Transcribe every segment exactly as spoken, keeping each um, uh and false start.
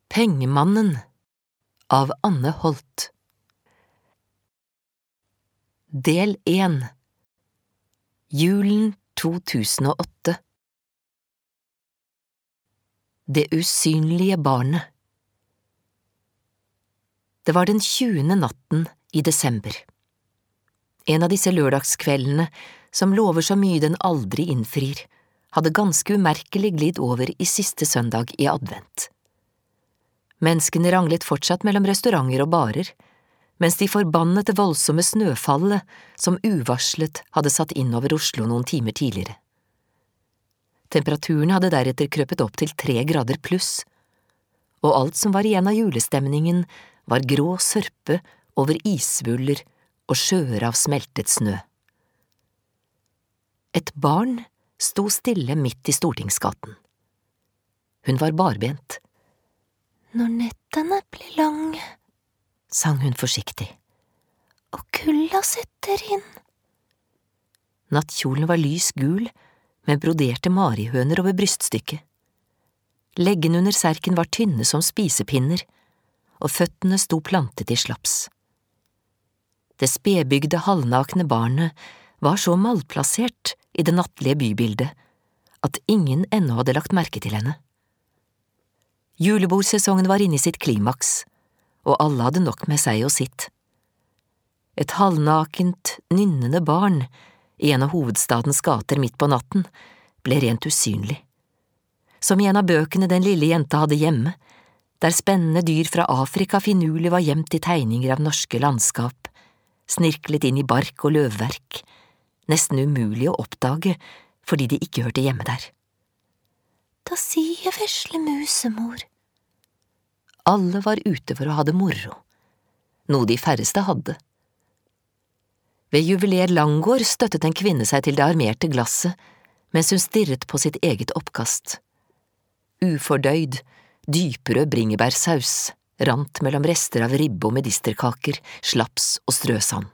Pengemannen av Anne Holt. Del én. Julen to tusen og åtte. Det usynlige barnet. Det var den tjuende natten i desember. En av disse lørdagskveldene som lover så mye den aldri innfrir, hadde ganske umerkelig glidd over i siste søndag i advent. Menneskene ranglet fortsatt mellom restauranter og barer, mens de forbannet det voldsomme snøfallet som uvarslet hadde satt inn over Oslo noen timer tidligere. Temperaturen hadde deretter krøpet opp til tre grader pluss, og alt som var igjen av julestemningen var grå sørpe over isvuller og sjøer av smeltet snø. Et barn sto stille midt i Stortingsgaten. Hun var barbent. Når nettene blir lange, sang hun forsiktig. Og kulda setter inn. Nattkjolen var lys gul, med broderte marihøner over bryststykket. Leggene under serken var tynne som spisepinner, og føttene sto plantet i slaps. Det spedbygde halvnakne barnet var så malplassert i det nattlige bybildet at ingen ennå hadde lagt merke til henne. Julebordsesongen var inne i sitt klimaks, og alle hadde nok med seg og sitt. Et halvnakent, nynnende barn i en av hovedstadens gater midt på natten ble rent usynlig. Som i en av bøkene den lille jenta hadde hjemme, der spennende dyr fra Afrika finurlig var gjemt i tegninger av norske landskap, snirklet inn i bark og løvverk, nesten umulig å oppdage fordi de ikke hørte hjemme der. Da sier vesle musemor. Alle var ute for å ha det moro, noe de færreste hadde. Ved juveler Langgaard støttet en kvinne seg til det armerte glasset, mens hun stirret på sitt eget oppkast. Ufordøyd, dyprød bringebærsaus rant mellom rester av ribbe og medisterkaker, slaps og strøsand.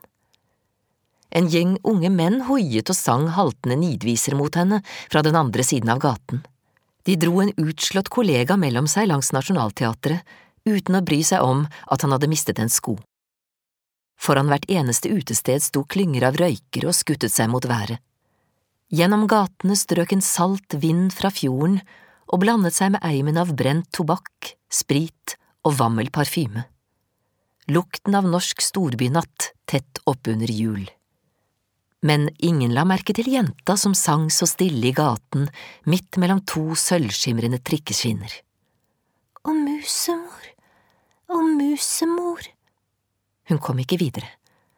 En gjeng unge menn hoiet og sang haltende nidviser mot henne fra den andre siden av gaten. De dro en utslått kollega mellom seg langs Nationaltheatret, uten å bry seg om at han hadde mistet en sko. Foran hvert eneste utested sto klynger av røykere og skuttet seg mot været. Gjennom gatene strøk en salt vind fra fjorden og blandet seg med eimen av brent tobakk, sprit og vammel parfyme. Lukten av norsk storbynatt tett oppunder jul. Men ingen la merke til jenta som sang så stille i gaten, midt mellom to sølvskimrende trikkeskinner. Og musemor, og musemor. Hun kom ikke videre.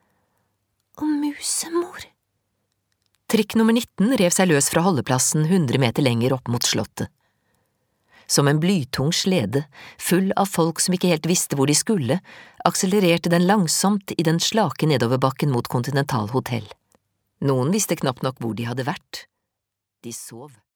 Og musemor. Trikk nummer nitten rev seg løs fra holdeplassen hundre meter lenger opp mot slottet. Som en blytung slede, full av folk som ikke helt visste hvor de skulle, akselererte den langsomt i den slake nedoverbakken mot Continental Hotel. Noen visste knapt nok hvor de hadde vært. De sov.